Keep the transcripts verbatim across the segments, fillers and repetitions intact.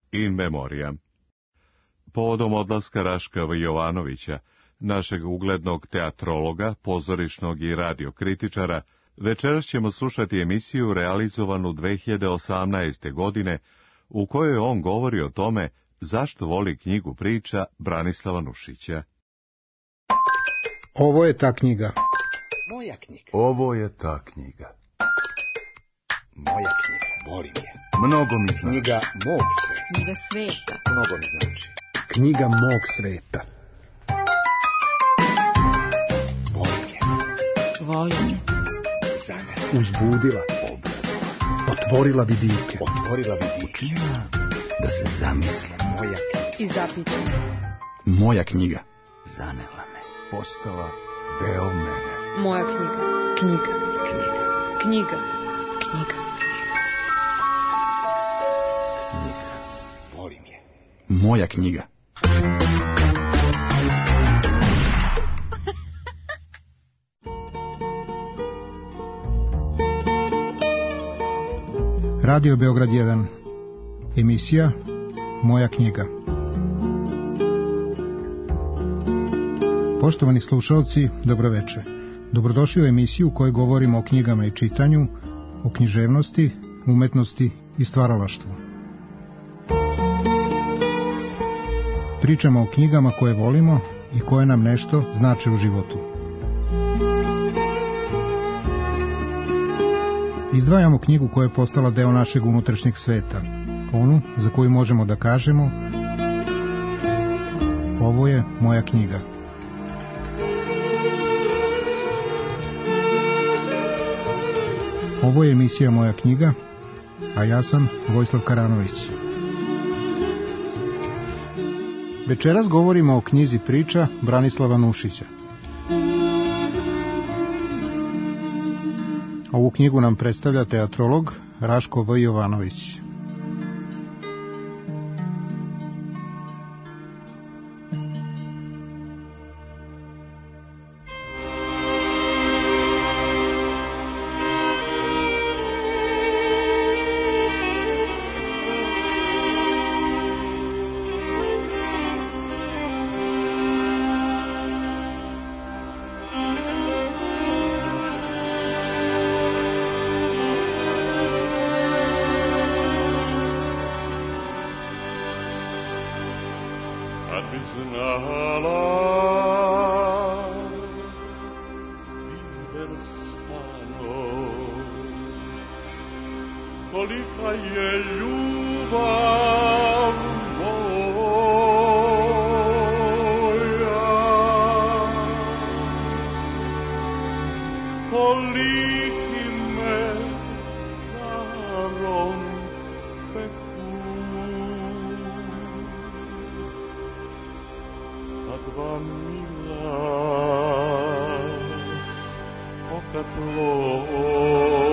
In memoriam. Povodom odlaska Raška V. Jovanovića, našeg uglednog teatrologa, pozorišnog i radiokritičara, večeras ćemo slušati emisiju realizovanu dve hiljade osamnaeste. godine, u kojoj on govori o tome zašto voli knjigu priča Branislava Nušića. Ovo je ta knjiga. Moja knjiga. Ovo je ta knjiga. Moja knjiga. Volim je. Mnogo mi znači. Knjiga mog sveta. Knjiga sveta. Mnogo mi znači. Knjiga mog sveta. Volim je. Volim je. Za mene. Uzbudila. Obradila. Otvorila vidike. Otvorila vidike. Učinila da se zamislim. Moja knjiga. I zapitam. Moja knjiga. Zanela me. Postala deo mene. Moja knjiga. Knjiga. Knjiga. Knjiga. Knjiga. Knjiga. Volim je. Moja knjiga. Radio Beograd jedan. Emisija Moja knjiga. Poštovani slušalci, dobroveče. Dobrodošli u emisiju u kojoj govorimo o knjigama i čitanju, o književnosti, umetnosti i stvaralaštvu. Pričamo o knjigama koje volimo i koje nam nešto znače u životu. Izdvajamo knjigu koja je postala deo našeg unutrašnjeg sveta, onu za koju možemo da kažemo: ovo je moja knjiga. Ovo je emisija Moja knjiga, a ja sam Vojislav Karanović. Večeras govorimo o knjizi priča Branislava Nušića. Ovu knjigu nam predstavlja teatrolog Raško V. Jovanović. Kolika je ljubav moja, koliki me žarom peku, a dva mila oka tvoja.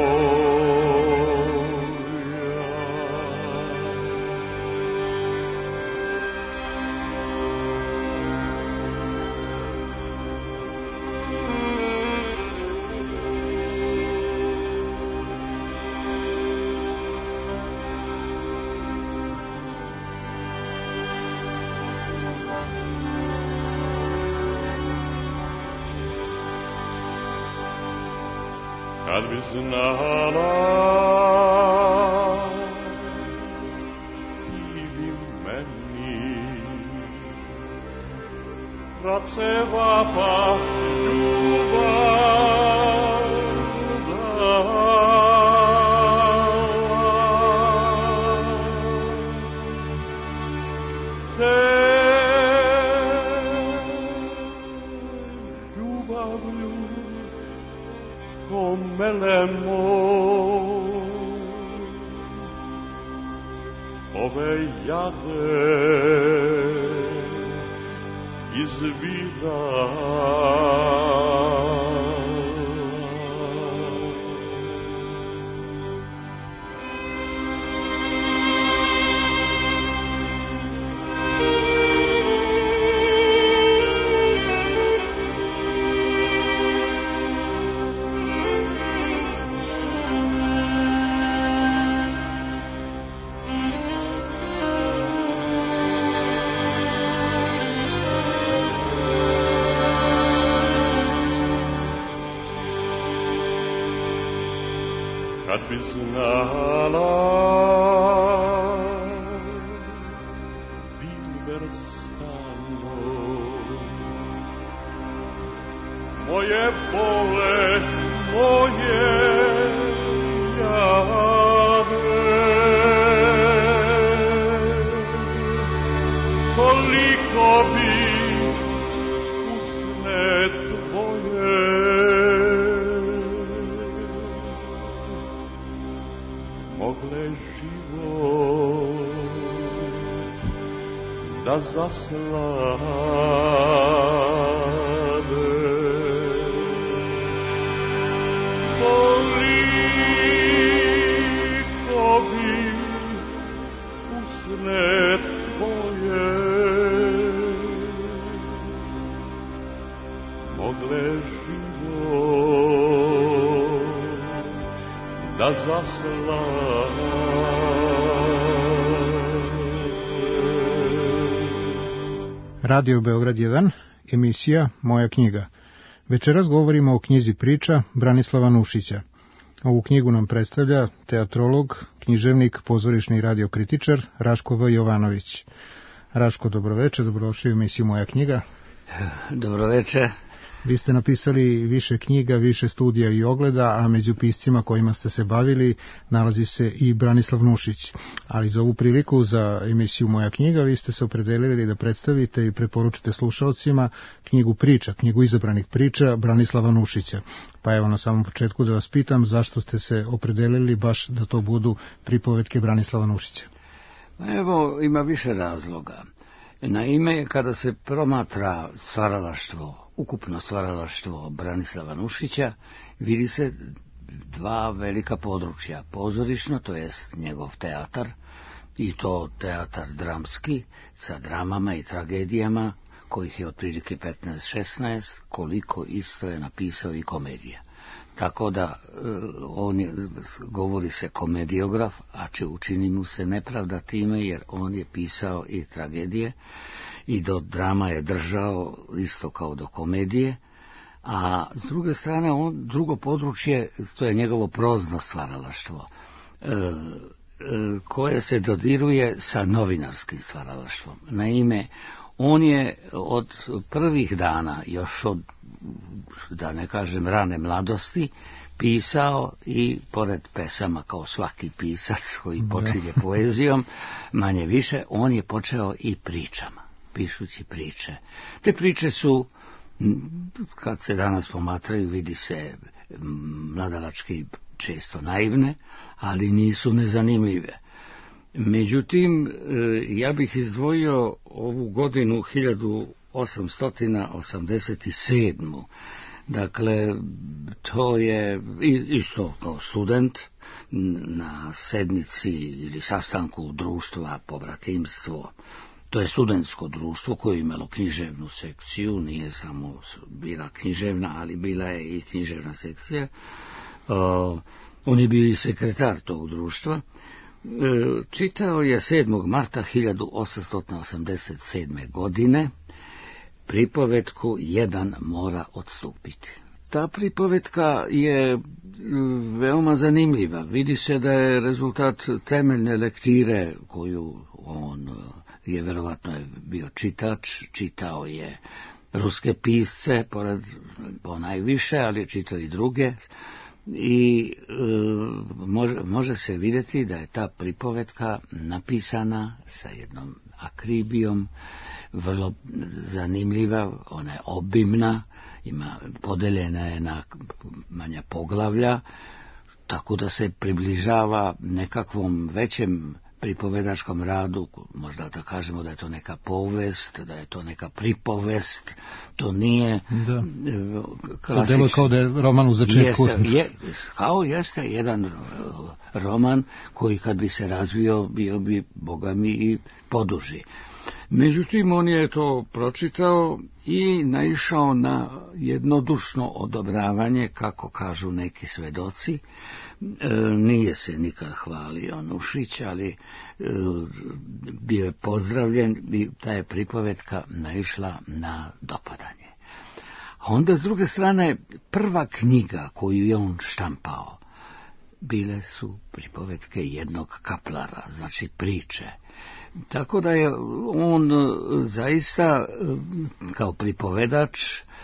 Kad bi znala, ti bi meni raceva pa ljubav dala. Te ljubavlju ko melemo ove jade izvira. kad bi znala Bilber stano moje bole, moje jade, koliko bi usne tvoje mogle život da zaslade. Koliko bi usne tvoje mogle život da zaslade. Radio Beograd jedan, emisija Moja knjiga. Večeras govorimo o knjizi priča Branislava Nušića. Ovu knjigu nam predstavlja teatrolog, književnik, pozorišni i radiokritičar Raško V. Jovanović. Raško, dobroveče, dobrodošli u emisiju Moja knjiga. Dobroveče. Vi ste napisali više knjiga, više studija i ogleda, a među piscima kojima ste se bavili nalazi se i Branislav Nušić. Ali za ovu priliku, za emisiju Moja knjiga, vi ste se opredelili da predstavite i preporučite slušalcima knjigu priča, knjigu izabranih priča Branislava Nušića. Pa evo na samom početku da vas pitam zašto ste se opredelili baš da to budu pripovetke Branislava Nušića. Evo, ima više razloga. Naime, kada se promatra stvaralaštvo, ukupno stvaralaštvo Branislava Nušića, vidi se dva velika područja. Pozorišno, to jest njegov teatar, i to teatar dramski, sa dramama i tragedijama, kojih je otprilike petnaest šesnaest, koliko isto je napisao i komedija. Tako da on je, govori se komediograf, a če učini mu se nepravda time, jer on je pisao i tragedije i do drama je držao isto kao do komedije, a s druge strane on, drugo područje, to je njegovo prozno stvaralaštvo, e, e, koje se dodiruje sa novinarskim stvaralaštvom. Naime, on je od prvih dana, još od, da ne kažem, rane mladosti, pisao i pored pesama, kao svaki pisac koji počinje poezijom, manje više, on je počeo i pričama, pišući priče. Te priče su, kad se danas pomatraju, vidi se mladalački često naivne, ali nisu nezanimljive. Međutim, ja bih izdvojio ovu godinu hiljadu osamsto osamdeset sedam. Dakle, to je isto kao student na sednici ili sastanku društva Pobratimstvo. To je studentsko društvo koje je imalo književnu sekciju, nije samo bila književna, ali bila je i književna sekcija. Uh, on je bio i sekretar tog društva. Čitao je sedmog marta hiljadu osamsto osamdeset sedme. godine pripovetku Jedan mora odstupiti. Ta pripovetka je veoma zanimljiva. Vidi se da je rezultat temeljne lektire koju on je, verovatno je bio čitač, čitao je ruske pisce, pored ponajviše, ali je čitao i druge. I e, može, može se vidjeti da je ta pripovetka napisana sa jednom akribijom, vrlo zanimljiva, ona je obimna, ima, podeljena je na manja poglavlja, tako da se približava nekakvom većem pripovedačkom radu, možda da kažemo da je to neka povest, da je to neka pripovest, to nije da. klasič... To delo kao da je roman u začetku. Jeste, je, kao jeste jedan roman koji kad bi se razvio bio bi, boga mi, i poduži. Međutim, on je to pročitao i naišao na jednodušno odobravanje, kako kažu neki svedoci. E, nije se nikad hvalio Nušić, ali e, bio je pozdravljen i ta je pripovetka naišla na dopadanje. A onda, s druge strane, prva knjiga koju je on štampao bile su pripovetke jednog kaplara, znači priče. Tako da je on zaista kao pripovedač,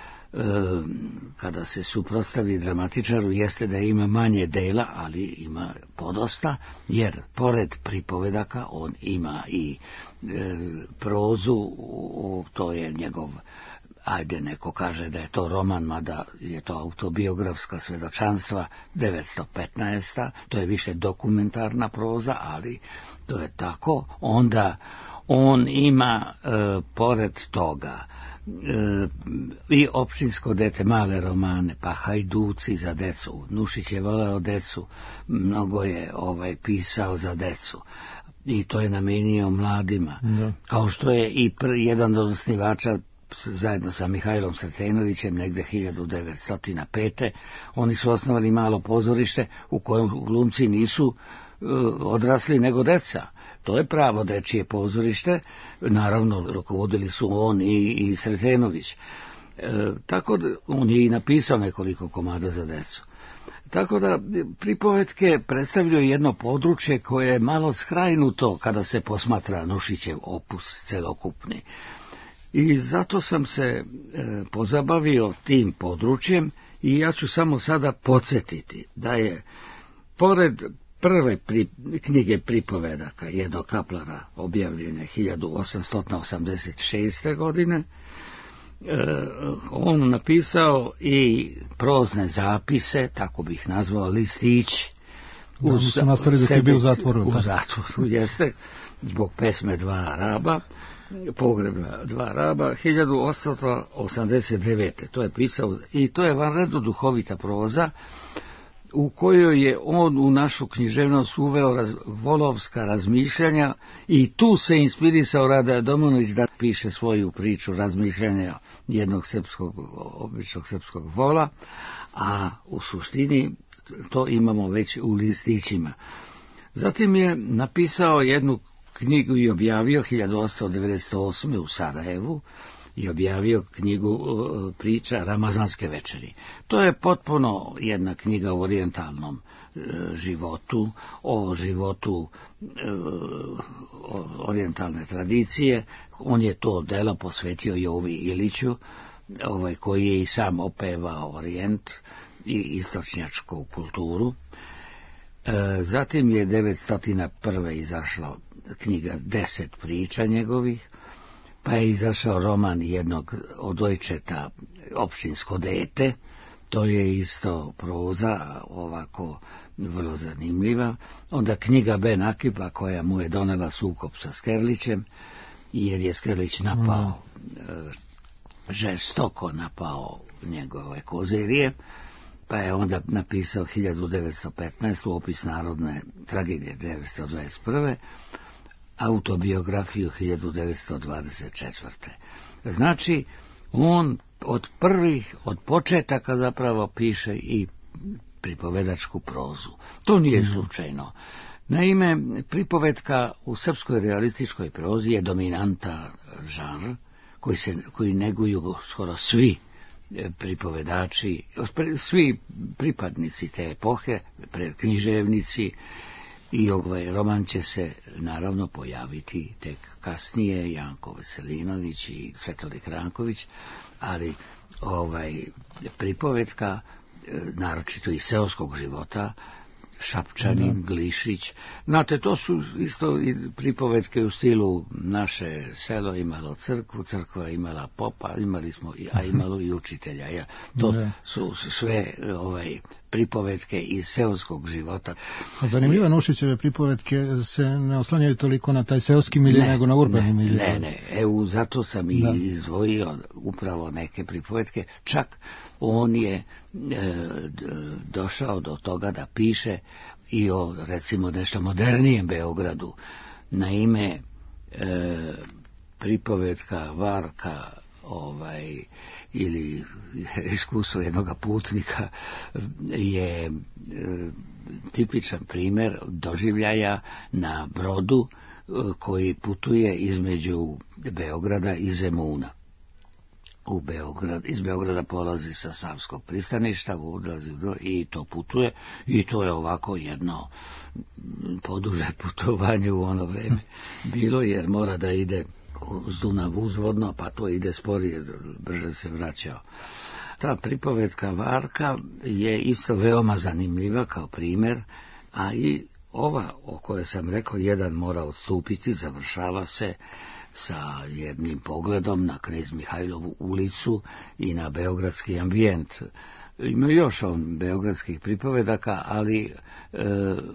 kada se suprotstavi dramatičaru, jeste da ima manje dela, ali ima podosta, jer pored pripovedaka on ima i e, prozu, to je njegov, ajde neko kaže da je to roman, mada je to autobiografska svedočanstva, devetsto petnaesta. To je više dokumentarna proza, ali to je tako. Onda on ima e, pored toga E, i općinsko dete, male romane, pa Hajduci za decu. Nušić je voleo decu, mnogo je ovaj pisao za decu i to je namenio mladima, da. Kao što je i pr, jedan od osnivača zajedno sa Mihajlom Sretenovićem negde hiljadu devetsto pete. Oni su osnovali malo pozorište u kojem glumci nisu uh, odrasli nego deca. To je pravo dečije pozorište, naravno rukovodili su on i, i Sretenović. E, tako da on je i napisao nekoliko komada za decu. Tako da pripovetke predstavljaju jedno područje koje je malo skrajnuto kada se posmatra Nušićev opus celokupni. I zato sam se e, pozabavio tim područjem i ja ću samo sada podsjetiti da je pored prve pri, knjige pripovedaka jednog kaplara objavljene hiljadu osamsto osamdeset šeste. godine, e, on napisao i prozne zapise, tako bih nazvao, listići. Da, uz, su nastali dok je bio u zatvoru. U zatvoru, jeste, zbog pesme Dva raba, pogreba Dva raba, hiljadu osamsto osamdeset devete. To je pisao i to je vanredno duhovita proza, u kojoj je on u našu književnost uveo raz, volovska razmišljanja i tu se inspirisao Radoje Domanović da piše svoju priču razmišljanja jednog srpskog, običnog srpskog vola, a u suštini to imamo već u listićima. Zatim je napisao jednu knjigu i objavio hiljadu osamsto devedeset osme. u Sarajevu, i objavio knjigu uh, priča Ramazanske večeri. To je potpuno jedna knjiga o orijentalnom uh, životu, o životu uh, orijentalne tradicije. On je to delo posvetio Jovi Iliću, ovaj, koji je i sam opevao orijent i istočnjačku kulturu. Uh, zatim je devetsto prve. izašla knjiga Deset priča njegovih, pa je izašao roman jednog odojčeta, Općinsko dete. To je isto proza, ovako vrlo zanimljiva. Onda knjiga Ben Akiba, koja mu je donela sukob sa Skerlićem, jer je Skerlić napao, mm. žestoko napao njegove kozirije, pa je onda napisao hiljadu devetsto petnaeste. opis narodne tragedije devetsto dvadeset prve. autobiografiju hiljadu devetsto dvadeset četvrte. Znači, on od prvih, od početaka zapravo piše i pripovedačku prozu. To nije slučajno. Naime, pripovetka u srpskoj realističkoj prozi je dominanta žanr koji, se, koji neguju skoro svi pripovedači, svi pripadnici te epohe, književnici, i ovaj roman će se naravno pojaviti tek kasnije, Janko Veselinović i Svetolik Ranković, ali ovaj pripovetka, naročito iz seoskog života, Šapčanin, da. Glišić. Znate, to su isto i pripovetke u stilu naše selo imalo crkvu, crkva imala popa, imali smo, a imalo i učitelja. Ja. To da. su sve ovaj pripovetke iz seoskog života. Zanimljivo, Nušićeve pripovetke se ne oslanjaju toliko na taj seoski milje, nego na urbani milje. Ne, ne, evo, zato sam i da. izdvojio upravo neke pripovetke. Čak on je e, došao do toga da piše i o, recimo, nešto modernijem Beogradu. Naime, e, pripovetka Varka, ovaj, ili iskustvo jednog putnika je e, tipičan primjer doživljaja na brodu e, koji putuje između Beograda i Zemuna. u Beograd, iz Beograda polazi sa Savskog pristaništa, ulazi u, i to putuje, i to je ovako jedno poduže putovanje u ono vreme bilo, jer mora da ide uz Dunav uzvodno, pa to ide sporije, brže se vraćao. Ta pripovetka Varka je isto veoma zanimljiva kao primjer, a i ova o kojoj sam rekao, jedan mora odstupiti, završava se sa jednim pogledom na Knez Mihajlovu ulicu i na beogradski ambijent. Ima još on beogradskih pripovedaka, ali e,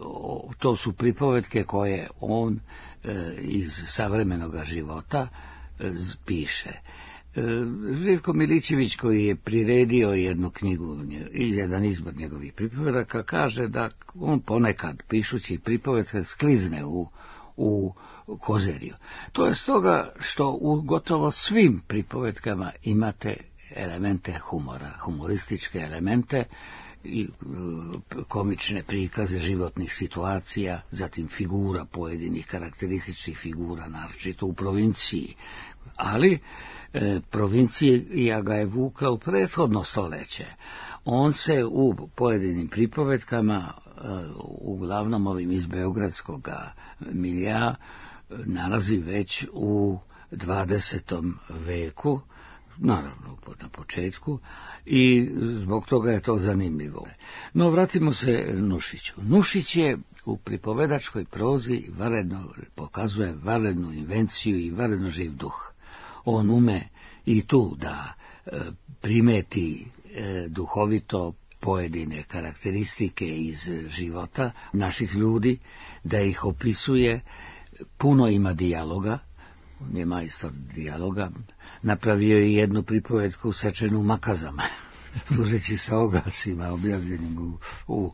to su pripovetke koje on e, iz savremenog života e, piše. E, Živko Milićević, koji je priredio jednu knjigu i jedan izbor njegovih pripovedaka, kaže da on ponekad, pišući pripovetke, sklizne u u kozeriju. To je stoga što u gotovo svim pripovetkama imate elemente humora, humorističke elemente i komične prikaze životnih situacija, zatim figura pojedinih karakterističnih figura, naročito u provinciji. Ali e, provincija ga je vukla u prethodno stoljeće. On se u pojedinim pripovetkama, uglavnom ovim iz beogradskog milja, nalazi već u dvadesetom veku, naravno na početku, i zbog toga je to zanimljivo. No, vratimo se Nušiću. Nušić je u pripovedačkoj prozi varedno, pokazuje varednu invenciju i varedno živ duh. On ume i tu da e, primeti e, duhovito pojedine karakteristike iz života naših ljudi, da ih opisuje, puno ima dijaloga, on je majstor dijaloga, napravio je jednu pripovetku sečenu makazama, služeći sa oglasima objavljenim u, u,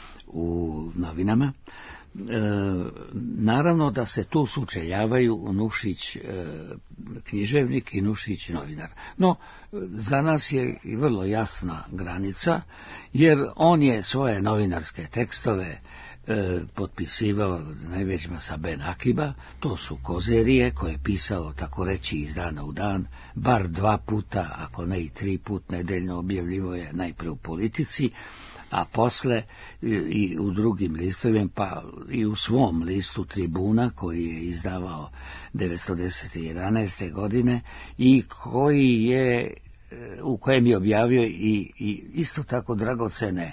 u novinama. E, naravno da se tu sučeljavaju Nušić e, književnik i Nušić novinar. No, za nas je i vrlo jasna granica, jer on je svoje novinarske tekstove e, potpisivao najvećima sa Ben Akiba. To su kozerije koje je pisao, tako reći, iz dana u dan, bar dva puta, ako ne i tri put nedeljno, objavljivo je najprije u Politici, a posle i u drugim listovima, pa i u svom listu Tribuna, koji je izdavao devetsto jedanaeste. godine i koji je, u kojem je objavio i, i isto tako dragocene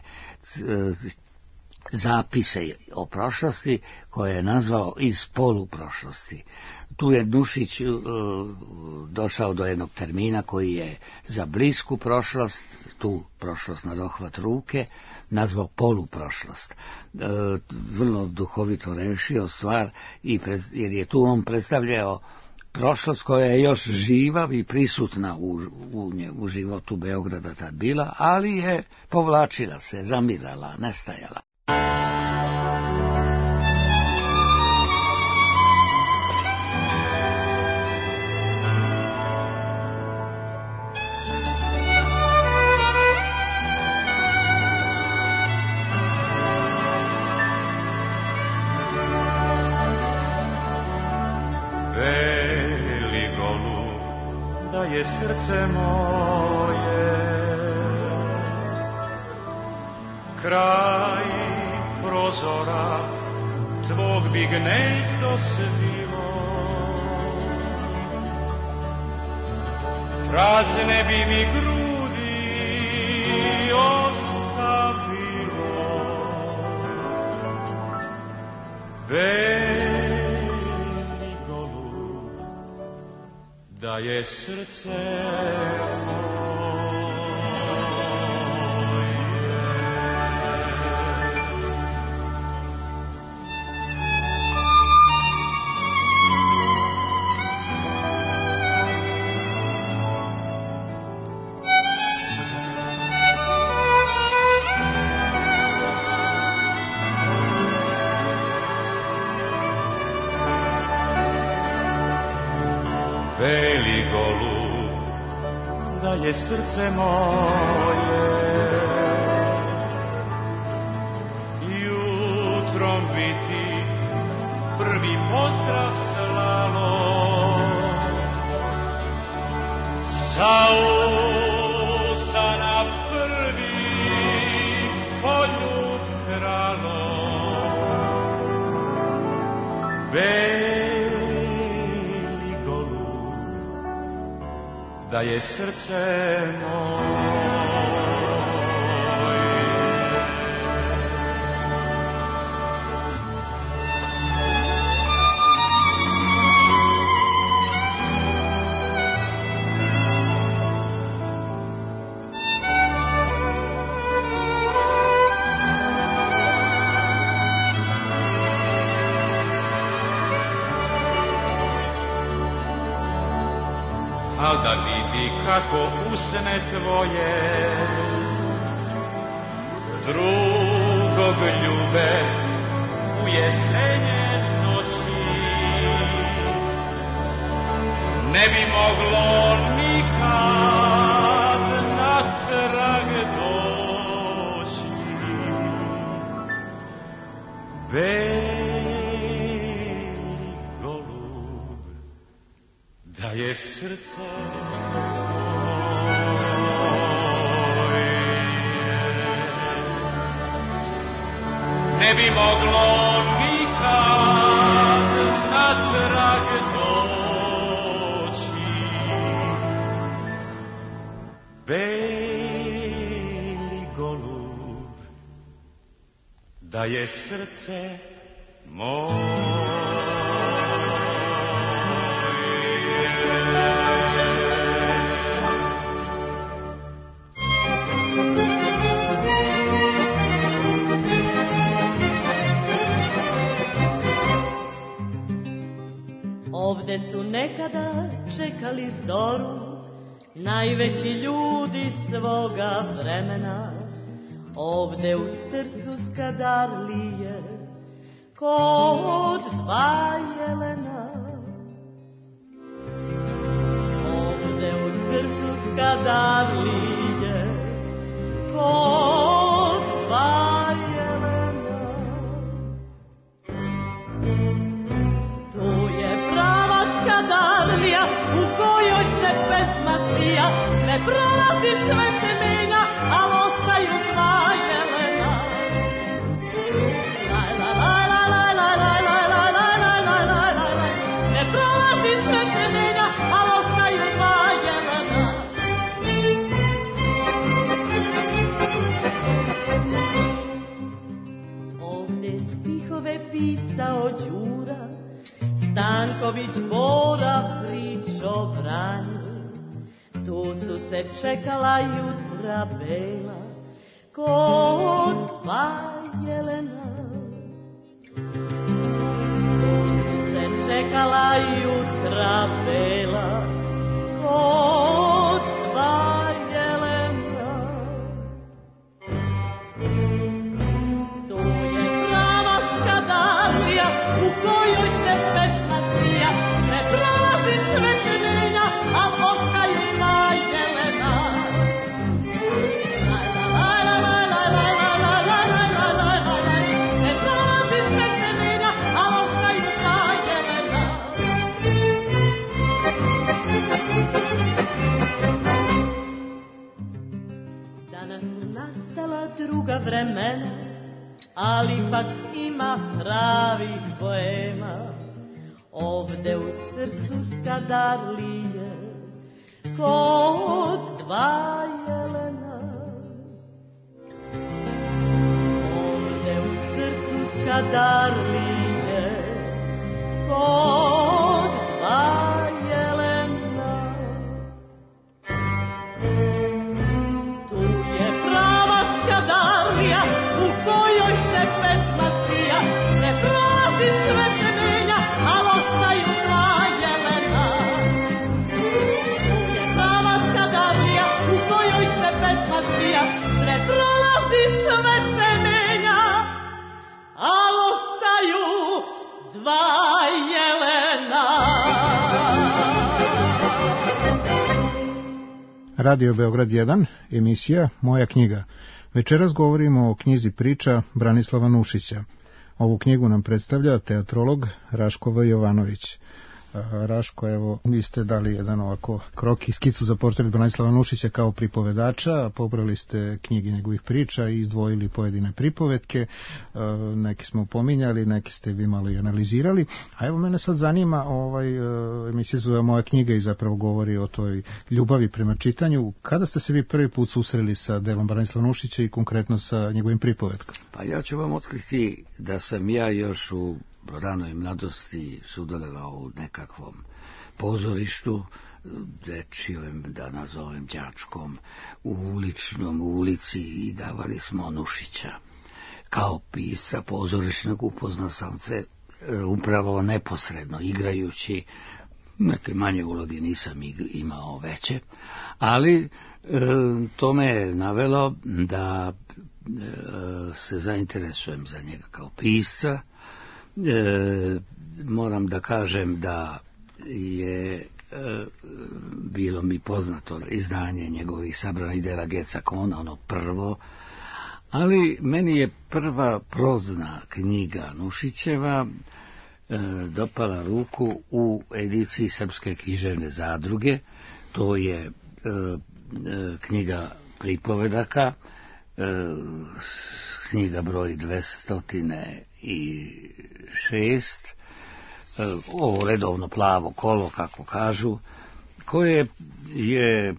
zapise o prošlosti, koje je nazvao iz poluprošlosti. Tu je Nušić uh, došao do jednog termina koji je za blisku prošlost, tu prošlost na dohvat ruke, nazvao poluprošlost. Uh, vrlo duhovito rešio stvar, i pred, jer je tu on predstavljao prošlost koja je još živa i prisutna u, u, u životu Beograda tad bila, ali je povlačila se, zamirala, nestajala. Srce moje, kraj prozora tvog bi gnezdo svilo, prazne bi mi grudi ostavilo, beli golub da je srce beli golub, da je srce moje. Jutrom bi ti prvi pozdrav slalo, sa da je srce moje. Al da vidi kako usne tvoje drugog ljube u jesenje noći, ne bi moglo nikad natrag doći. Beli golub, da je srce moje, ne bi moglo nikad natrag doći. Beli golub, da je srce moje. Ovde su nekada čekali zoru najveći ljudi svoga vremena. Ovde u srcu Skadarlije kod dva jelena. Ovde u srcu Skadarlije kod dva jelena. Tu je prava Skadarlija u kojoj se pesma svija, ne prolazi sve se menja, al ostaju dva jelena. Ne prolazi sve se menja, al ostaju dva jelena. Ovde stihove pisao Đura, Stanković Bora pričo Vranju. Tu su se čekala jutra bela kod dva jelena. Tu su se čekala jutra bela kod dva jelena. Tu je prava Skadarlija u kojoj se pesma svija, ne prolazi sve se menja, a ostaju dva jelena. Ne prolazi sve se menja, a ostaju dva jelena. Danas su nastala druga vremena, ali ipak ima pravih poema. Ovde u srcu Skadarlije kod dva jelena. Ovde u srcu Skadarlije kod dva jelena. Tu je prava Skadarlija u kojoj se pesma svija, ne prolazi sve se menja, al ostaju dva jelena. Tu je prava Skadarlija u kojoj se pesma svija, ne prolazi sve se menja, al ostaju dva jelena. Radio Beograd jedan, emisija Moja knjiga. Večeras govorimo o knjizi priča Branislava Nušića. Ovu knjigu nam predstavlja teatrolog Raško V. Jovanović. Raško, evo, vi ste dali jedan ovako krok i skicu za portret Branislava Nušića kao pripovedača, pobrali ste knjige njegovih priča i izdvojili pojedine pripovetke, neki smo pominjali, neki ste vi malo i analizirali, a evo mene sad zanima, ovaj, emisija zove Moja knjiga i zapravo govori o toj ljubavi prema čitanju. Kada ste se vi prvi put susreli sa delom Branislava Nušića i konkretno sa njegovim pripovetkom? Pa ja ću vam otkriti da sam ja još u ranoj mladosti sudjelovao u nekakvom pozorištu, dečijem, da nazovem đačkom, u uličnom u ulici i davali smo Nušića. Kao pisca pozorišnog upoznao sam se upravo neposredno, igrajući neke manje uloge, nisam imao veće, ali e, to me je navelo da e, se zainteresujem za njega kao pisca. E, moram da kažem da je e, bilo mi poznato izdanje njegovih sabranih dela Geca Kona, ono prvo, ali meni je prva prozna knjiga Nušićeva e, dopala ruku u ediciji Srpske književne zadruge. To je e, e, knjiga pripovedaka, e, knjiga broj dvesta šest, ovo redovno plavo kolo, kako kažu, koje je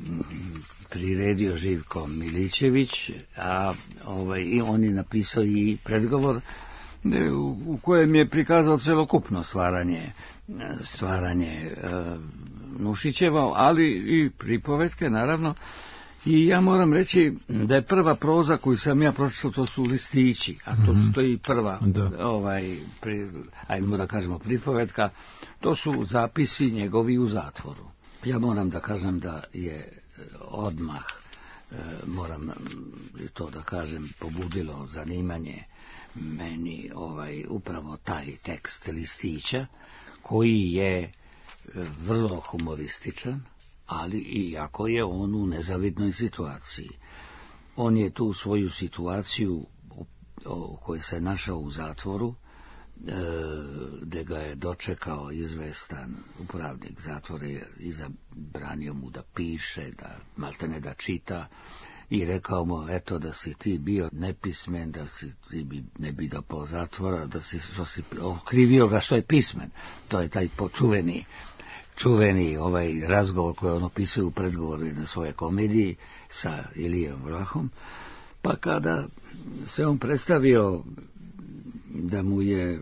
priredio Živko Milićević, a ovaj, i on je napisao i predgovor u, u kojem je prikazao celokupno stvaranje stvaranje e, Nušićeva, ali i pripovetke, naravno. I ja moram reći da je prva proza koju sam ja pročitao, to su listići, a to, to je i prva, ovaj, pri, ajmo da kažemo pripovetka, to su zapisi njegovi u zatvoru. Ja moram da kažem da je odmah, moram to da kažem, pobudilo zanimanje meni ovaj, upravo taj tekst listića, koji je vrlo humorističan, ali iako je on u nezavidnoj situaciji. On je tu svoju situaciju u kojoj se našao u zatvoru, e, gde ga je dočekao izvestan upravnik zatvora i zabranio mu da piše, da maltene da čita, i rekao mu, eto, da si ti bio nepismen, da si ti bi, ne bi dopao zatvora, da si, što si okrivio ga što je pismen. To je taj počuveni čuveni ovaj razgovor koji on opisuje u predgovoru na svoje komediji sa Ilijom Vlahom. Pa kada se on predstavio da mu je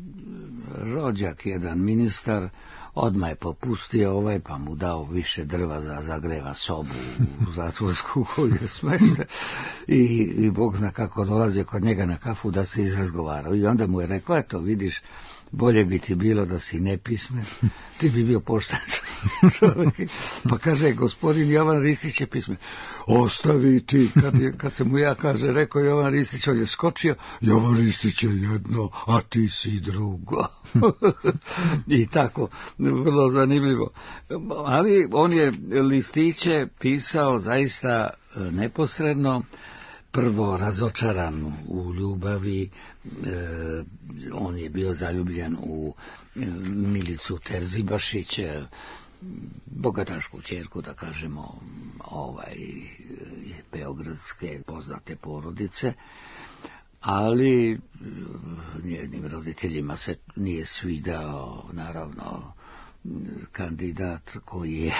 rođak jedan ministar, odmah je popustio ovaj, pa mu dao više drva za zagreva sobu u zatvorsku koju je smešten, i, i Bog zna kako dolazio kod njega na kafu da se izrazgovarao. I onda mu je rekao, eto vidiš, bolje bi ti bilo da si nepismen, ti bi bio pošten čovjek. Pa kaže, gospodin Jovan Ristić je pismen. Ostavi ti, kad, je, kad se mu ja kaže, rekao Jovan Ristić, on je skočio, Jovan Ristić je jedno, a ti si drugo. I tako, vrlo zanimljivo. Ali on je listiće pisao zaista neposredno, prvo razočaran u ljubavi, e, on je bio zaljubljen u e, Milicu Terzibašić, bogatašku ćerku, da kažemo, ovaj, beogradske poznate porodice, ali njenim roditeljima se nije svidao, naravno, kandidat koji je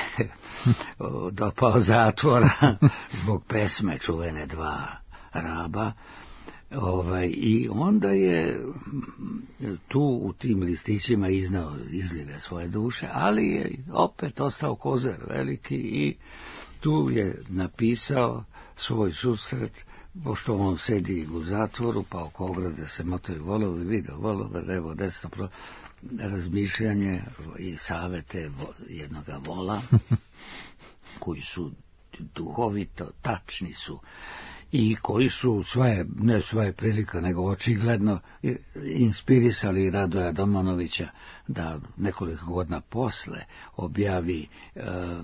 dopao zatvora zbog pesme čuvene Dva raba. Ovaj, i onda je tu u tim listićima iznao izlive svoje duše, ali je opet ostao kozer veliki i tu je napisao svoj susret, pošto on sedi u zatvoru, pa oko ograde se motaju volovi, video volove, levo, desno, pro, razmišljanje i savete jednoga vola, koji su duhovito, tačni su, i koji su svoje, ne svoje prilika, nego očigledno inspirisali Radoja Domanovića da nekoliko godina posle objavi e,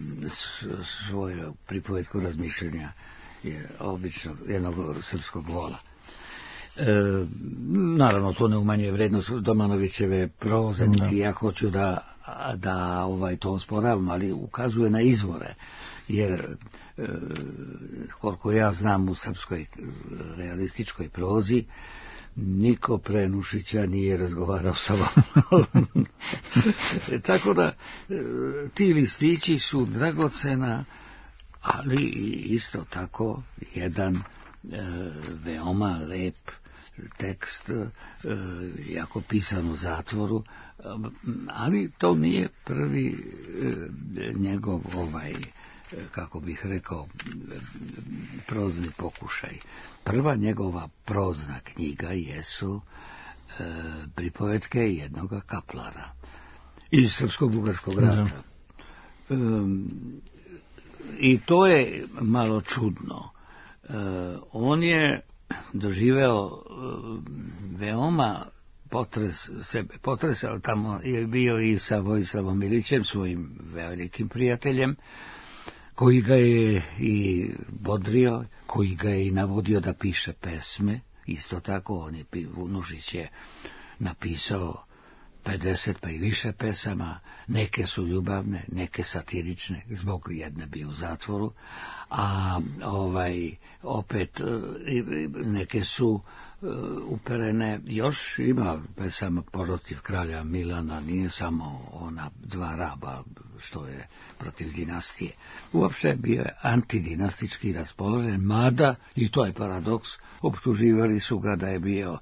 svoje pripovetku razmišljanja je obično jednog srpskog vola. E, naravno, to ne umanjuje vrednost Domanovićeve proze, niti ja hoću da, da ovaj, to osporavam, ali ukazuje na izvore. Jer, e, koliko ja znam u srpskoj realističkoj prozi, niko pre Nušića nije razgovarao sa Volanom. Tako da, ti listići su dragocena, ali isto tako jedan e, veoma lep tekst, e, jako pisan u zatvoru, ali to nije prvi e, njegov ovaj, kako bih rekao, prozni pokušaj. Prva njegova prozna knjiga jesu e, pripovetke jednog kaplara iz Srpsko-bugarskog rata. E, I to je malo čudno. E, on je doživeo e, veoma potres, sebe potresao, tamo je bio i sa Vojislavom Milićem, svojim velikim prijateljem, koji ga je i bodrio, koji ga je i navodio da piše pesme. Isto tako, on je, Nušić je napisao pedeset pa i više pesama, neke su ljubavne, neke satirične, zbog jedne bio u zatvoru, a ovaj opet neke su uperene, još ima pesama protiv kralja Milana, nije samo ona dva raba što je protiv dinastije. Uopšte bio je antidinastički raspoložen, mada, i to je paradoks, optuživali su ga da je bio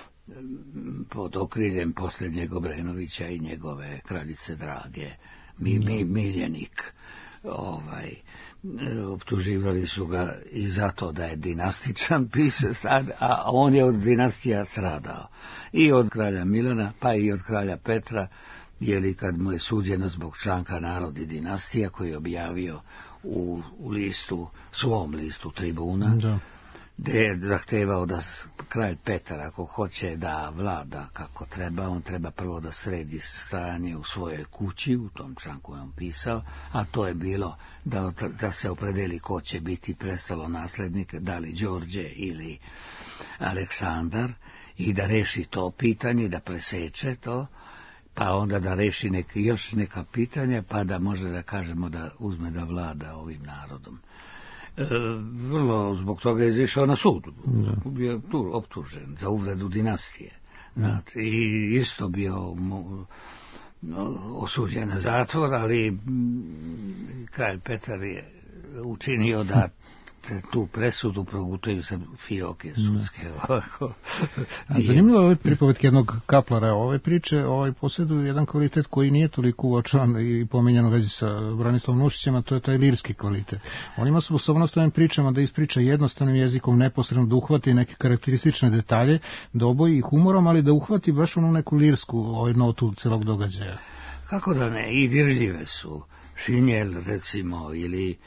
pod okriljem posljednjeg Obrenovića i njegove kraljice Drage, mi, mi, miljenik. Ovaj, optuživali su ga i zato da je dinastičan pisac, a on je od dinastija stradao. I od kralja Milana, pa i od kralja Petra, jeli kad mu je suđeno zbog članka Narod i dinastija, koji je objavio u, u listu, svom listu Tribuna, da. Gdje je zahtevao da kralj Petar, ako hoće da vlada kako treba, on treba prvo da sredi stanje u svojoj kući, u tom članku je on pisao, a to je bilo da, da se opredeli ko će biti prestalo naslednik, da li Đorđe ili Aleksandar, i da reši to pitanje, da preseče to, pa onda da reši nek, još neka pitanja, pa da može da kažemo da uzme da vlada ovim narodom. E, vrlo zbog toga je izišao na sud, bio je tu optužen za uvredu dinastije. Znate, i isto bio mu, no, osuđen na zatvor, ali kralj Petar je učinio da tu presudu progutaju se fioke sudske. Ovako. A zanimljivo je ove pripovetke jednog kaplara. Ove priče ovaj, posjeduju jedan kvalitet koji nije toliko uočan i pominjan u vezi sa Branislavom Nušićem, a to je taj lirski kvalitet. On ima sposobnost ovim pričama da ispriča jednostavnim jezikom, neposredno da uhvati neke karakteristične detalje, da oboji humorom, ali da uhvati baš onu neku lirsku ovaj, notu celog događaja. Kako da ne, i dirljive su. Šinjel, recimo, ili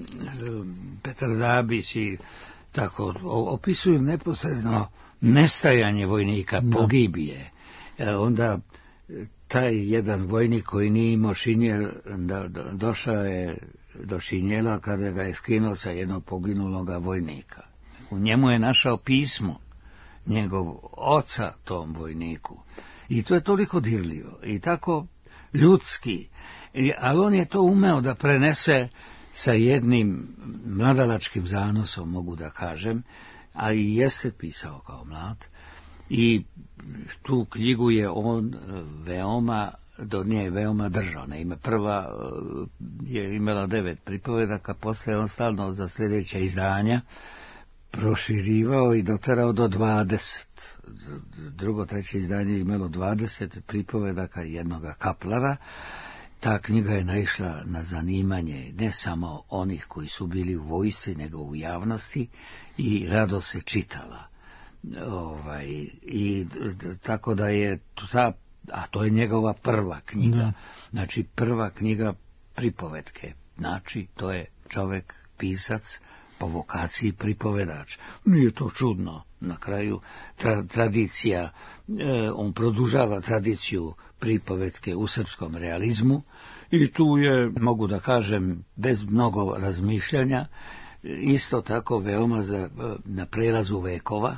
Petar Dabić i tako, opisuju neposredno nestajanje vojnika, pogibije. E, onda taj jedan vojnik koji nije imao šinjel, da, da, došao je do šinjela kada ga je skinuo sa jednog poginuloga vojnika. U njemu je našao pismo njegov oca tom vojniku. I to je toliko dirljivo i tako ljudski. Ali on je to umeo da prenese sa jednim mladalačkim zanosom, mogu da kažem, a i jeste pisao kao mlad. I tu knjigu je on veoma, do nje je veoma držao. Naime, prva je imala devet pripovedaka, posle on stalno za sljedeća izdanja proširivao i doterao do dvadeset. Drugo, treće izdanje je imalo dvadeset pripovedaka jednoga kaplara. Ta knjiga je naišla na zanimanje ne samo onih koji su bili u vojsci, nego u javnosti, i rado se čitala. Ovaj, i tako da je ta, a to je njegova prva knjiga. Da. Znači prva knjiga pripovetke. Znači to je čovjek, pisac, po vokaciji pripovedač. Nije to čudno. Na kraju tra, tradicija, e, on produžava tradiciju pripovetke u srpskom realizmu i tu je, mogu da kažem, bez mnogo razmišljanja, isto tako veoma za, na prelazu vekova,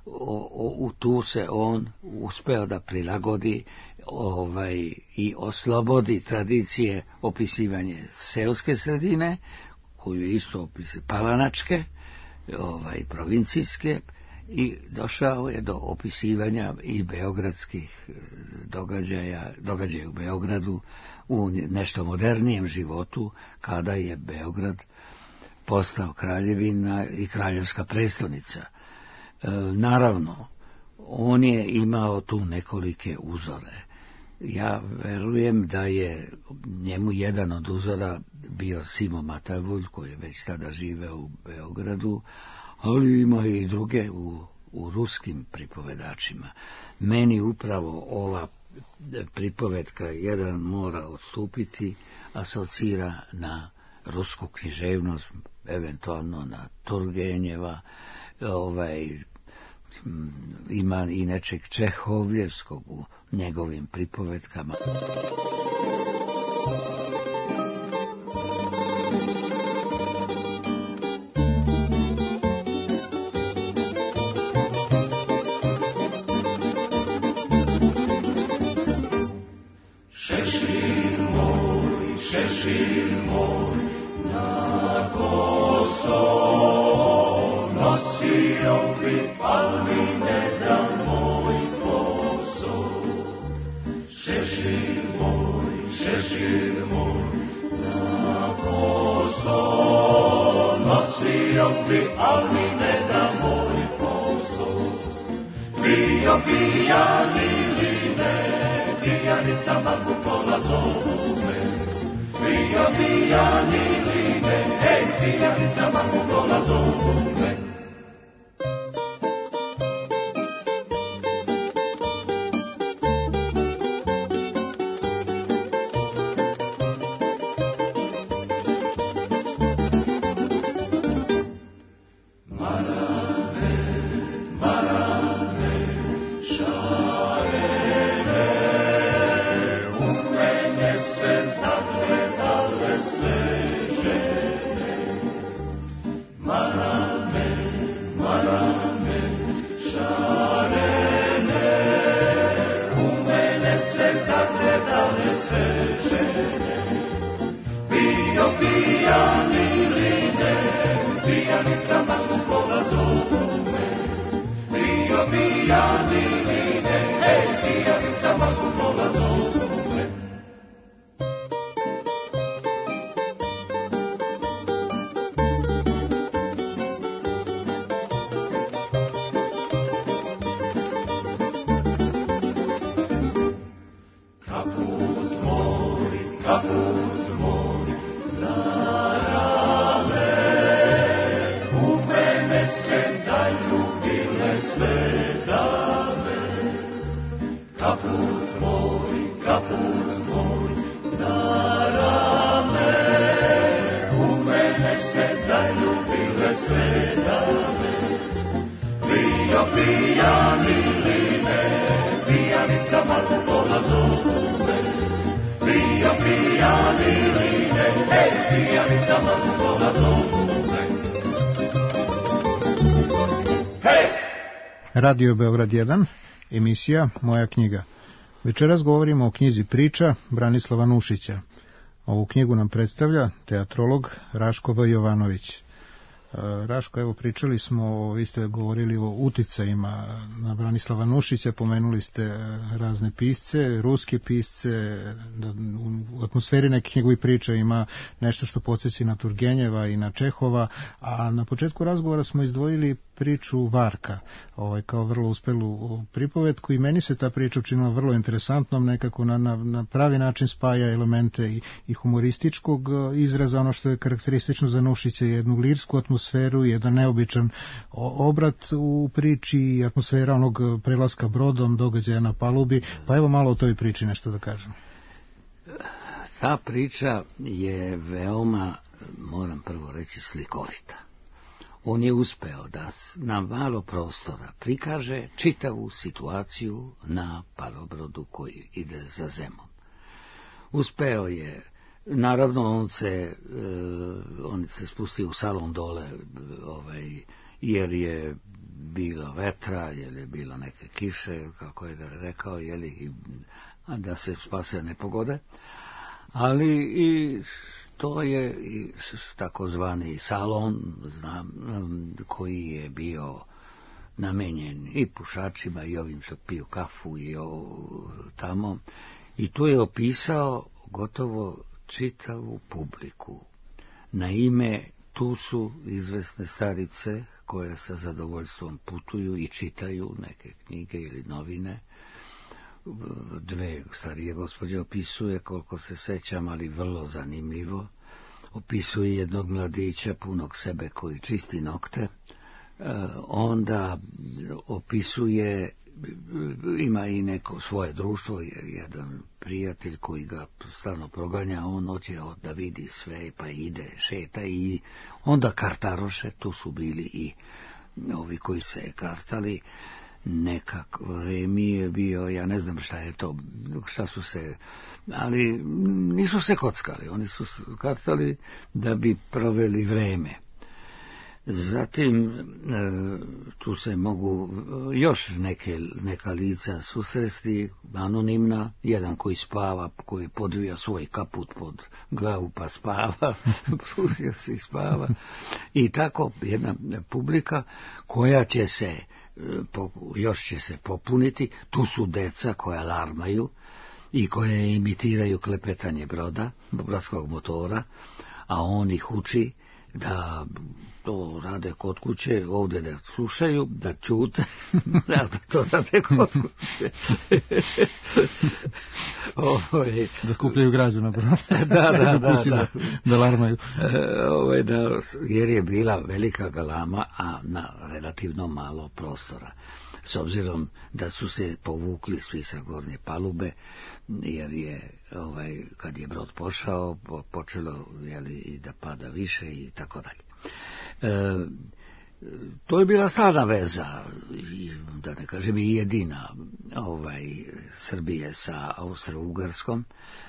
o, o, u tu se on uspeo da prilagodi ovaj, i oslobodi tradicije opisivanje seoske sredine, koju isto opisi palanačke, ovaj, provincijske, i došao je do opisivanja i beogradskih događaja, događaja u Beogradu u nešto modernijem životu, kada je Beograd postao kraljevina i kraljevska prestolnica. E, naravno, on je imao tu nekolike uzore. Ja verujem da je njemu jedan od uzora bio Simo Matavulj, koji je već tada živeo u Beogradu, ali ima i druge u, u ruskim pripovedačima. Meni upravo ova pripovetka Jedan mora odstupiti asocira na rusku književnost, eventualno na Turgenjeva, ovaj, ima i nečeg Čehovljevskog u njegovim pripovetkama. Šešir moj, šešir moj, na koso nosio bi, al mi ne da moj posao. Šešir moj, šešir moj, na koso nosio bi, al mi ne da moj posao. Bio pijan ili ne, pijanica babu pola zovu me. Bio pijan ili ne, hej, pijanica babu pola zovu me. Radio Beograd jedan, emisija Moja knjiga. Večeras govorimo o knjizi Priča Branislava Nušića. Ovu knjigu nam predstavlja teatrolog Raško V. Jovanović. Raško, evo pričali smo, vi ste govorili o uticajima na Branislava Nušića, pomenuli ste razne pisce, ruske pisce, da u atmosferi nekih njegovih priča ima nešto što podsjeća na Turgenjeva i na Čehova, a na početku razgovora smo izdvojili priču Varka, ovaj, kao vrlo uspelu pripovetku, i meni se ta priča učinila vrlo interesantnom, nekako na, na, na pravi način spaja elemente i, i humorističkog izraza, ono što je karakteristično za Nušića, jednu lirsku atmosferu, jedan neobičan obrat u priči i atmosfera onog prelaska brodom, događaja na palubi, pa evo malo o toj priči nešto da kažem. Ta priča je veoma, moram prvo reći, slikovita. On je uspeo da na malo prostora prikaže čitavu situaciju na parobrodu koji ide za Zemun. Uspeo je, naravno on se, on se spustio u salon dole ovaj, jer je bilo vetra, jer je bilo neke kiše, kako je rekao, jeli, a da se spase nepogode. Ali i to je i takozvani salon, znam, koji je bio namenjen i pušačima i ovim što piju kafu i o, tamo. I tu je opisao gotovo čitavu publiku. Naime, tu su izvesne starice koje sa zadovoljstvom putuju i čitaju neke knjige ili novine. Dve starije gospođe opisuje, koliko se sećam, ali vrlo zanimljivo. Opisuje jednog mladića punog sebe koji čisti nokte. Onda opisuje, ima i neko svoje društvo, jedan prijatelj koji ga stalno proganja, on hoće da vidi sve, pa ide, šeta, i onda kartaroše, tu su bili i ovi koji se kartali. Nekak vreme je bio, ja ne znam šta je to, šta su se, ali nisu se kockali, oni su kartali da bi proveli vreme. Zatim tu se mogu još neke, neka lica susresti, anonimna, jedan koji spava, koji podvija svoj kaput pod glavu pa spava, pružio se i spava, i tako jedna publika koja će se, još će se popuniti. Tu su deca koja larmaju i koje imitiraju klepetanje broda, brodskog motora, a on ih uči da to rade kod kuće, ovdje da slušaju, da ćute, da to rade kod kuće. Ovo je, da skupljaju građu na brod. Da, da, da, da, da, da larmaju. Ovo je da, jer je bila velika galama, a na relativno malo prostora. S obzirom da su se povukli svi sa gornje palube, jer je, ovaj, kad je brod pošao, počelo, jeli, i da pada više i tako dalje. E, to je bila stalna veza, da ne kažem i jedina, ovaj, Srbije sa Austro-Ugarskom,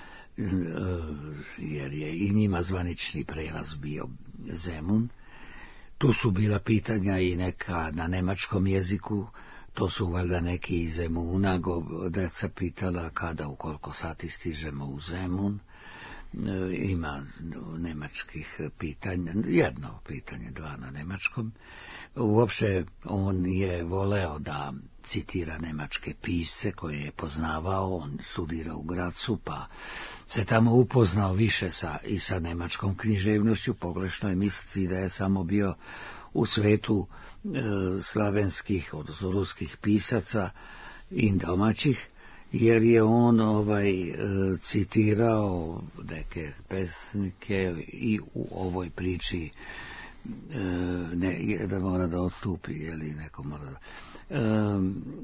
jer je i njima zvanični prelaz bio Zemun. Tu su bila pitanja i neka na nemačkom jeziku. To su valjda neki iz Zemuna, deca pitala kada, u koliko sati stižemo u Zemun. E, ima nemačkih pitanja, jedno pitanje, dva na nemačkom. Uopšte on je voleo da citira nemačke pisce koje je poznavao, on studira u Gracu, pa se tamo upoznao više sa, i sa nemačkom književnošću. Pogrešno je misliti da je samo bio u svetu e, slavenskih, odnosno ruskih pisaca i domaćih, jer je on ovaj e, citirao neke pesnike i u ovoj priči e, ne, jedan mora da odstupi, jeli neko mora da... E,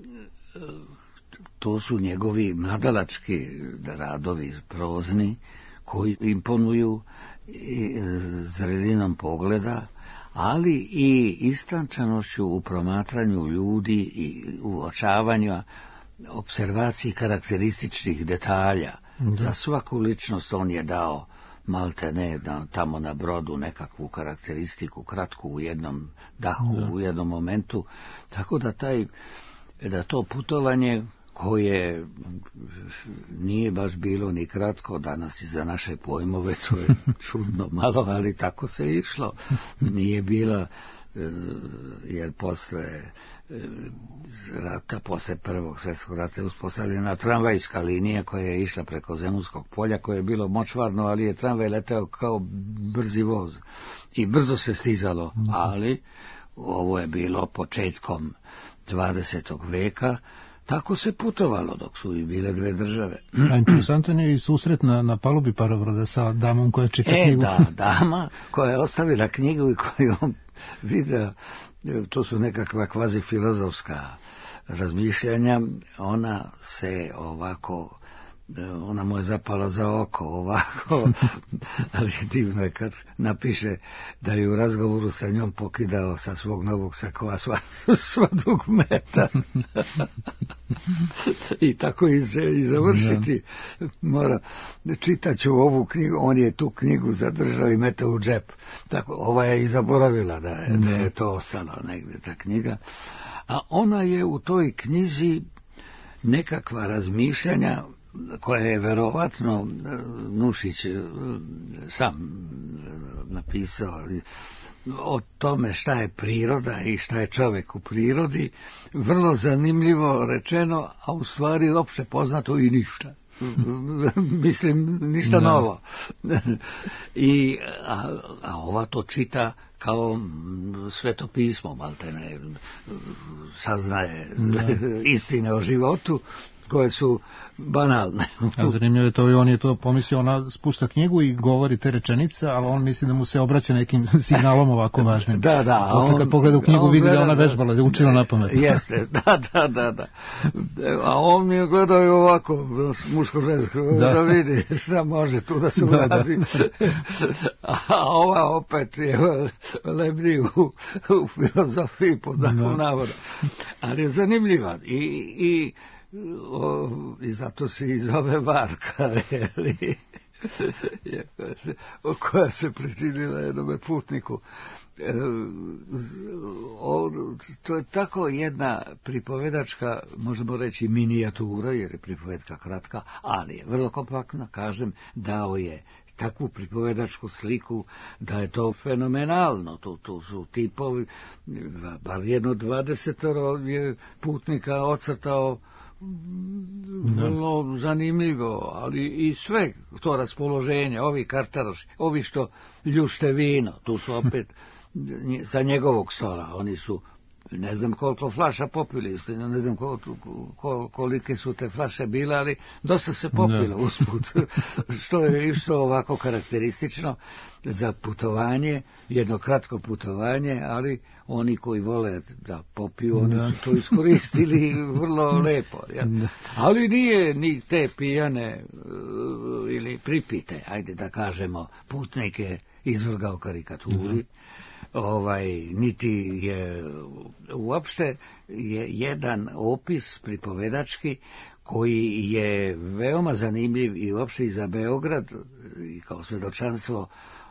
to su njegovi mladalački radovi prozni koji imponuju zrelinom pogleda, ali i istančanošću u promatranju ljudi i uočavanju observaciji karakterističnih detalja. Da. Za svaku ličnost on je dao malte ne da, tamo na brodu nekakvu karakteristiku, kratku u jednom dahu, da. U jednom momentu, tako da taj, da to putovanje koje nije baš bilo ni kratko, danas i za naše pojmove, to je čudno malo, ali tako se išlo. Nije bila, jer posle rata, posle Prvog svjetskog rata je uspostavljena tramvajska linija koja je išla preko Zemunskog polja, koje je bilo močvarno, ali je tramvaj leteo kao brzi voz i brzo se stizalo, ali ovo je bilo početkom dvadesetog veka. Tako se putovalo dok su i bile dve države. A interesantan je i susret na, na palubi parobroda sa damom koja čita e, knjigu. Da, dama koja je ostavila knjigu i koju on vidio, to su nekakva kvazi filozofska razmišljanja, ona se ovako ona mu je zapala za oko ovako, ali divno je kad napiše da je u razgovoru sa njom pokidao sa svog novog sakoa sva, sva dugmeta. I tako i, i završiti. Mora, čitaću ovu knjigu, on je tu knjigu zadržao i metao u džep. Tako, ova je i zaboravila da je, da je to ostalo negdje, ta knjiga. A ona je u toj knjizi nekakva razmišljanja koja je verovatno Nušić sam napisao o tome šta je priroda i šta je čovjek u prirodi, vrlo zanimljivo rečeno, a u stvari opšte poznato i ništa. Mislim, ništa no. novo. I, a, a ova to čita kao Sveto pismo, maltene, saznaje no. istine o životu, koje su banalne. A zanimljivo je to, i on je to pomislio, ona spušta knjigu i govori te rečenice, ali on misli da mu se obraća nekim signalom ovako važnim. Da, da. Posle kad pogleda u knjigu vidi da ona vežbala, da je učila na pamet. Jeste, da, da, da, da. A on mi je gledao i ovako, muško-žensko, da. da vidi šta može tu da se uradi. A ova opet je lebni u, u filozofiji pod znakom navoda. Ali je zanimljiva i, i O, i zato se i zove Varka, ili, koja se pričinila jednome putniku. E, o, to je tako jedna pripovedačka, možemo reći minijatura, jer je pripovedka kratka, ali je vrlo kompaktna, kažem, dao je takvu pripovedačku sliku da je to fenomenalno. Tu, tu su tipovi, bar jedno dvadesetoro je putnika ocrtao vrlo zanimljivo, ali i sve to raspoloženje, ovi kartaroši, ovi što ljušte vino, tu su opet sa njegovog stola, oni su ne znam koliko flaša popili, ne znam koliko, kolike su te flaše bile, ali dosta se popilo usput, što je isto ovako karakteristično za putovanje, jedno kratko putovanje, ali oni koji vole da popiju, oni su to iskoristili vrlo lepo. Ja. Ali nije ni te pijane ili pripite, ajde da kažemo, putnike izvrgao karikaturi, ovaj, niti je uopšte je jedan opis pripovedački koji je veoma zanimljiv i uopšte i za Beograd i kao svedočanstvo,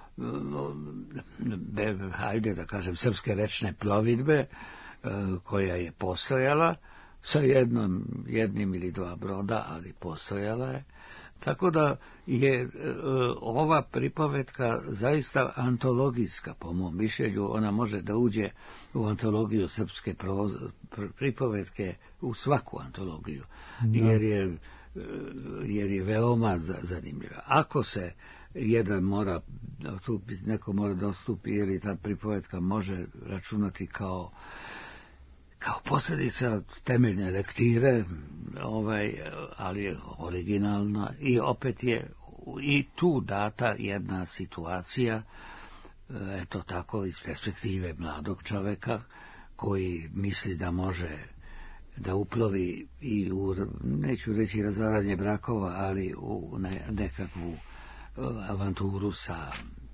hajde da kažem, srpske rečne plovidbe koja je postojala sa jednom, jednim ili dva broda, ali postojala je. Tako da je e, ova pripovetka zaista antologijska, po mom mišljenju. Ona može da uđe u antologiju srpske proz, pr, pripovetke, u svaku antologiju, jer je, jer je veoma zanimljiva. Ako se jedan mora odstupiti, neko mora da odstupi, ili ta pripovetka može računati kao kao posljedica temeljne lektire, ovaj, ali je originalna i opet je i tu data jedna situacija, eto tako, iz perspektive mladog čoveka koji misli da može da uplovi i u, neću reći razaranje brakova, ali u ne, nekakvu avanturu sa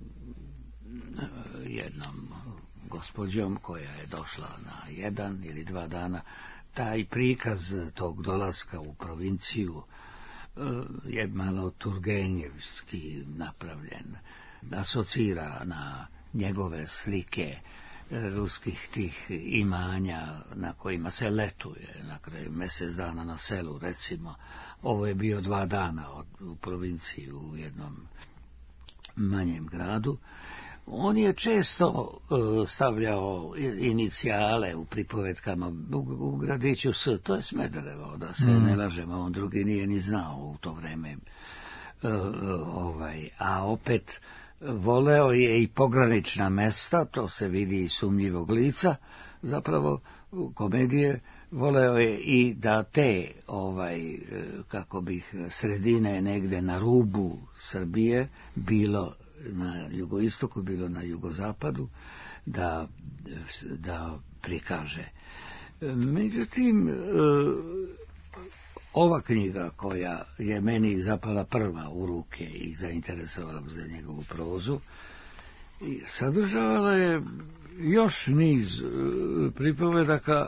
jednom gospođom koja je došla na jedan ili dva dana. Taj prikaz tog dolaska u provinciju je malo turgenjevski napravljen. Asocira na njegove slike ruskih tih imanja na kojima se letuje na kraju mjesec dana na selu, recimo. Ovo je bio dva dana od, u provinciji u jednom manjem gradu. On je često uh, stavljao inicijale u pripovetkama u, u gradiću S, to je Smederevo, da se mm. ne lažemo, on drugi nije ni znao u to vreme. Uh, ovaj, a opet voleo je i pogranična mesta, to se vidi iz Sumnjivog lica, zapravo komedije. Voleo je i da te, ovaj, kako bih, sredine negde na rubu Srbije, bilo na jugoistoku, bilo na jugozapadu, da, da prikaže. Međutim, ova knjiga koja je meni zapala prva u ruke i zainteresovala za njegovu prozu, sadržavala je još niz pripovedaka,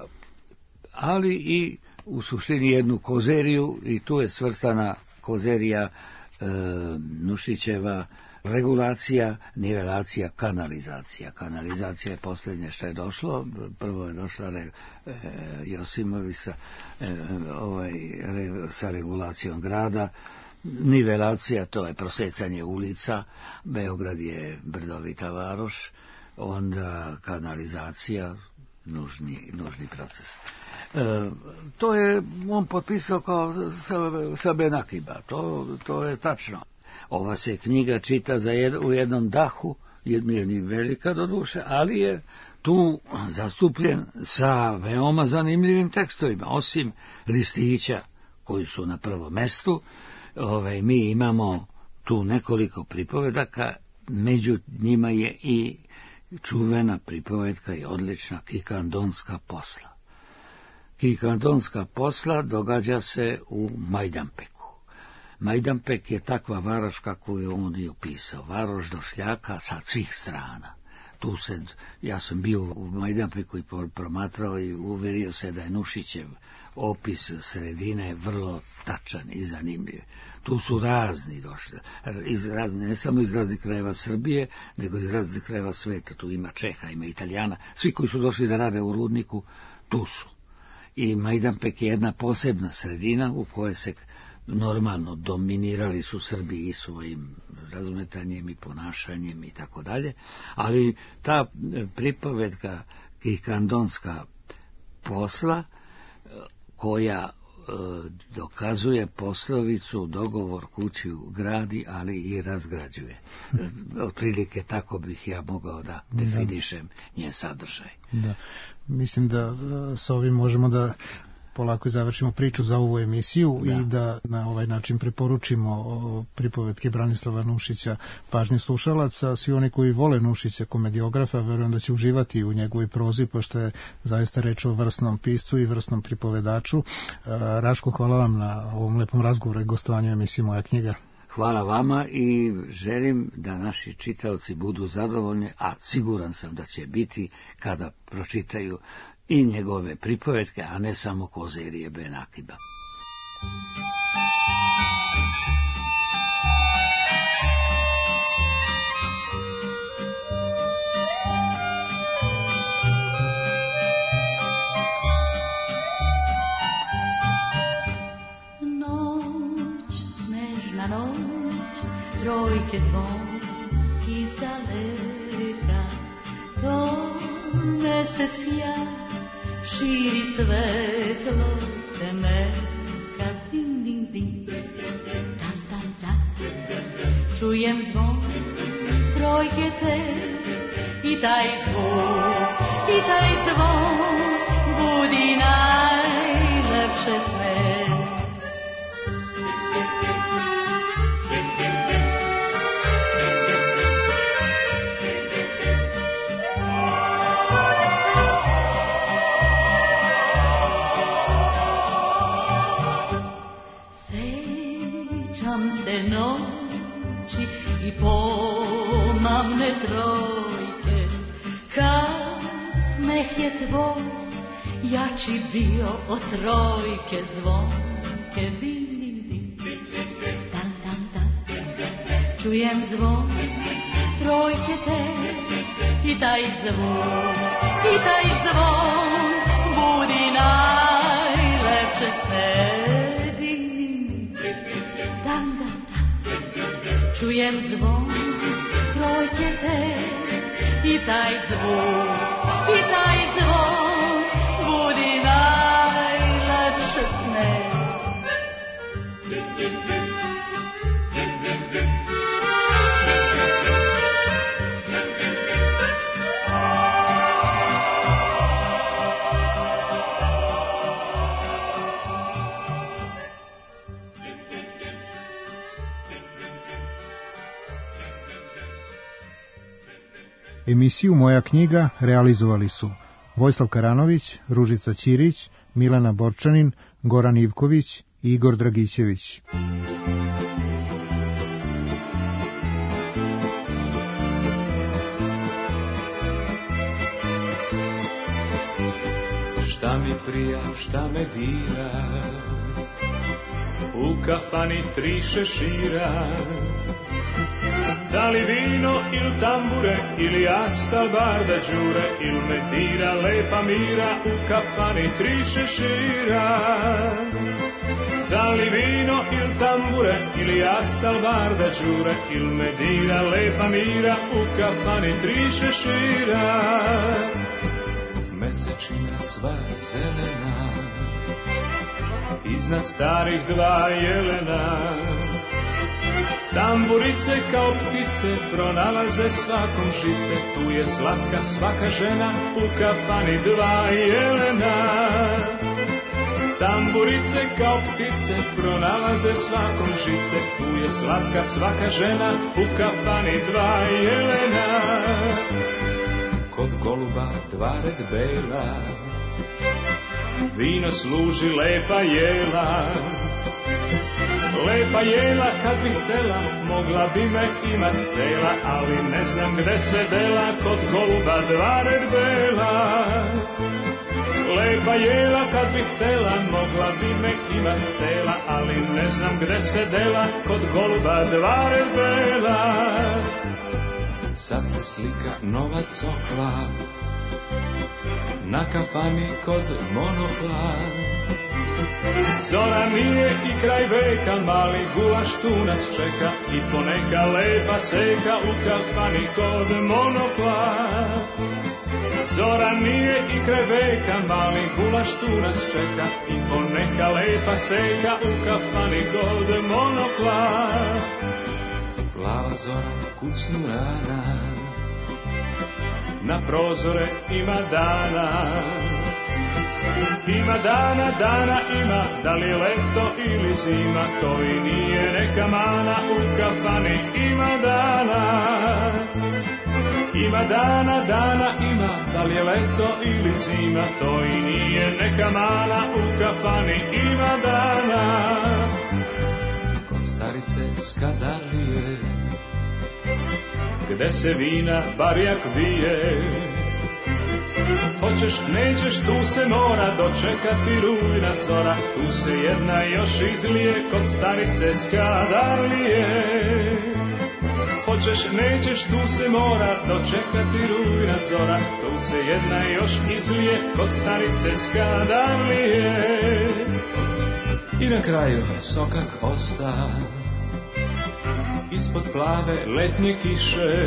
ali i u suštini jednu kozeriju, i tu je svrstana kozerija e, Nušićeva regulacija, nivelacija, kanalizacija. Kanalizacija je posljednje što je došlo. Prvo je došla re, e, Josimovi sa, e, ovaj, re, sa regulacijom grada. Nivelacija, to je prosecanje ulica, Beograd je brdovita varoš, onda kanalizacija, nužni, nužni proces. E, to je on potpisao kao sa, sa Benakiba, to, to je tačno. Ova se knjiga čita za jed, u jednom dahu, nije ni velika do duše, ali je tu zastupljen sa veoma zanimljivim tekstovima, osim listića koji su na prvom mestu. Ove, mi imamo tu nekoliko pripovedaka, među njima je i čuvena pripovedka i odlična Kikandonska posla. Kikandonska posla događa se u Majdanpeku. Majdanpek je takva varoš kakvu je on i opisao, varoš došljaka sa svih strana. Tu se, ja sam bio u Majdanpeku i promatrao i uverio se da je Nušićev opis sredine vrlo tačan i zanimljiv. Tu su razni došli, iz razni, ne samo iz raznih krajeva Srbije, nego iz raznih krajeva sveta. Tu ima Čeha, ima Italijana, svi koji su došli da rade u rudniku, tu su. I Majdanpek je jedna posebna sredina u kojoj se normalno dominirali su Srbi i svojim razmetanjem i ponašanjem i tako dalje, ali ta pripovedka Kikandonska posla, koja e, dokazuje poslovicu dogovor kuću gradi, ali i razgrađuje. E, otprilike tako bih ja mogao da definišem njen sadržaj. Da. Mislim da sa ovim možemo da polako završimo priču za ovu emisiju da. I da na ovaj način preporučimo pripovetke Branislava Nušića pažnji slušalaca. Svi oni koji vole Nušića, komediografa, verujem da će uživati u njegovoj prozi, pošto je zaista reč o vrsnom piscu i vrsnom pripovedaču. Raško, hvala vam na ovom lepom razgovoru i gostovanju u emisiji Moja knjiga. Hvala vama i želim da naši čitaoci budu zadovoljni, a siguran sam da će biti kada pročitaju i njegove pripovetke, a ne samo kozerije Benakiba. Noć, nežna noć, trojke zvonki zaleka, to mesec ja širi svetlo temelka, din, din, din, dan, dan, dan. Čujem zvon trojke te i taj zvon, i taj zvon budi najlepše sve. Noći i pomamne trojke, kad smeh je tvoj jači bio od trojke zvonke, din, din, din, dan, dan, dan. Čujem zvon trojke te i taj zvon, i taj zvon budi najlepše sve. Čujem zvon trojke te i taj zvon, i taj zvon budi najlepše sne. Emisiju Moja knjiga realizovali su Vojislav Karanović, Ružica Ćirić, Milena Borčanin, Goran Ivković Igor Dragićević. Šta mi prija, šta me dira, u kafani tri šešira, da li vino il tambure, ili astal barda đure, il me dira lepa mira, u kafani tri šešira. Da li vino il tambure, ili astal barda đure, il me dira lepa mira, u kafani tri šešira. Mesečina sva zelena, iznad starih dva jelena, tamburice kao ptice pronalaze svakom žice, tu je slatka svaka žena, u kafani dva jelena. Tamburice kao ptice pronalaze svakom žice, tu je slatka svaka žena, u kafani dva jelena. Kod goluba dva red bela, vino služi lepa jela. Lepa jela kad bih htela, mogla bi me imat cela, ali ne znam gde se dela, kod goluba dva red bela. Lepa jela kad bih htela, mogla bi me imat cela, ali ne znam gde se dela, kod goluba dva red bela. Sad se slika nova cokla, na kafani kod monokla. Zora nije i kraj veka, mali gulaš tu nas čeka, i poneka lepa seka, u kafani kod monokla. Zora nije i kraj veka, mali gulaš tu nas čeka, i poneka lepa seka, u kafani kod monokla. Plava zora kucnu rana, na prozore ima dana. Ima dana, dana ima, da li leto ili zima, to i nije neka mana, u kafani ima dana. Ima dana, dana ima, da li je leto ili zima, to i nije neka mana, u kafani ima dana. Kod starice Skadarlije, gde se vina barjak vije, hoćeš, nećeš, tu se mora dočekati rujna zora, tu se jedna još izlije, kod starice Skadarlije. Hoćeš, nećeš, tu se mora dočekati rujna zora, tu se jedna još izlije, kod starice Skadarlije. I na kraju sokak osta, ispod plave letnje kiše,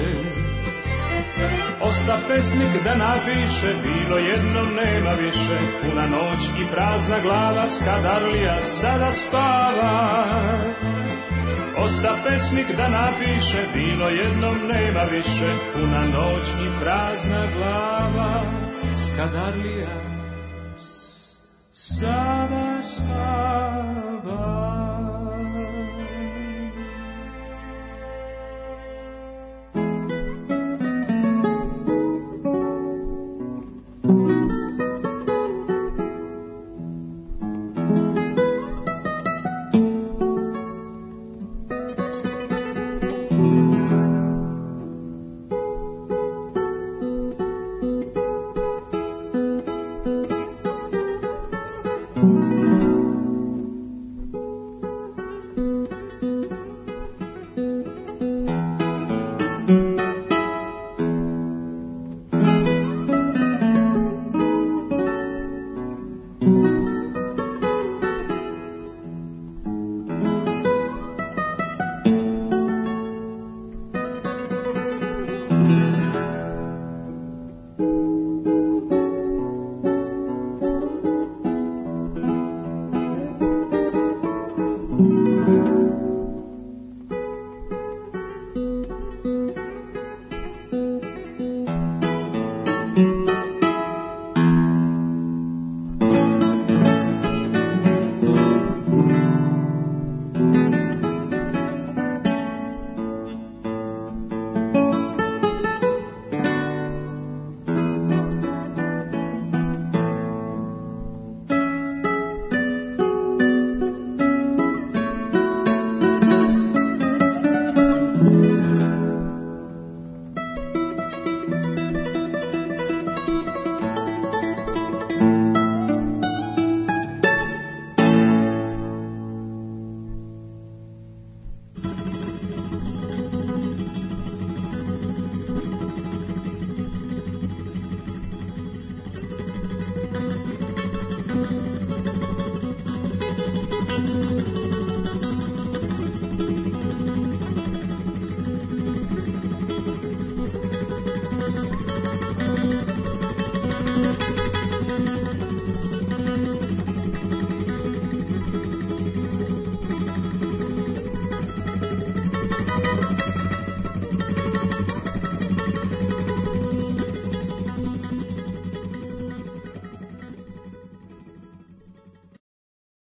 osta pesnik da napiše, bilo jednom nema više, puna noć i prazna glava, Skadarlija sada spava. Osta pesnik da napiše, bilo jednom nema više, puna noć i prazna glava, Skadarlija sada spava.